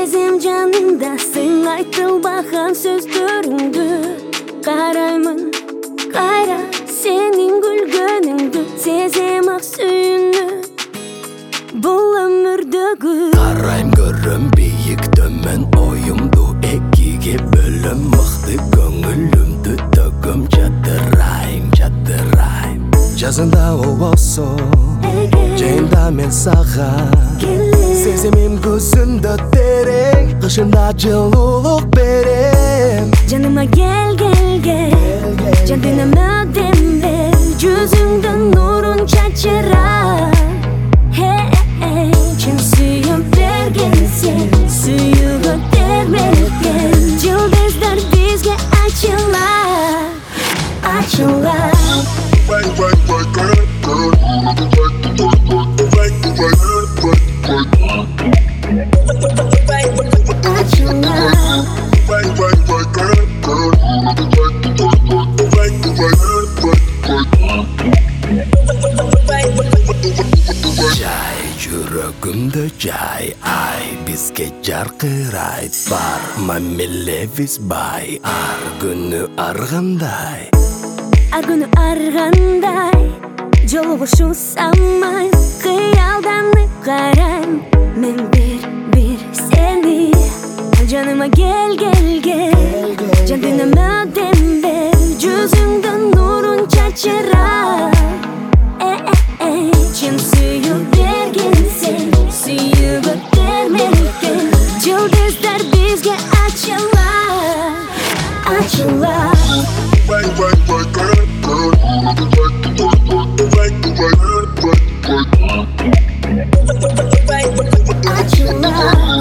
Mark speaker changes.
Speaker 1: Сезем жанымдасың, айтылбаған сөздөрүңдү караймын, кайра сенин күлгөнүңдү. Сезем ак сүйүүнү бул өмүрдөгү.
Speaker 2: Карайм көрөм бийик төмөн оюмду экиге бөлөм, мыкты көңүлүмдү төгөм, жадырайм. Жазында ол болсо, жайында мен сага, сезимим көзүндө терең, кышында жылуулук берем.
Speaker 1: Жаныма гел, жан дүйнөмө дем бер, жүзүңдөн нурун чачыра. Чын сүйүп берген сен, сүйүүгө термелген, жылдыздар бизге ачылар.
Speaker 2: Жай жүрөгүмдө жай, ай бизге жаркырайт, бар мамилебиз бай. Ар күнү аргандай,
Speaker 1: Ар күнү аргандай, жолугушуу самайм, кыялданып карайм мен бир сени. Жаныма гел, жан дүйнөмө дем бер, жүзүңдөн нурун чачыра. Чын сүйүп берген сен, сүйүүгө термелген, жылдыздар бизге ачылар. Ачылар.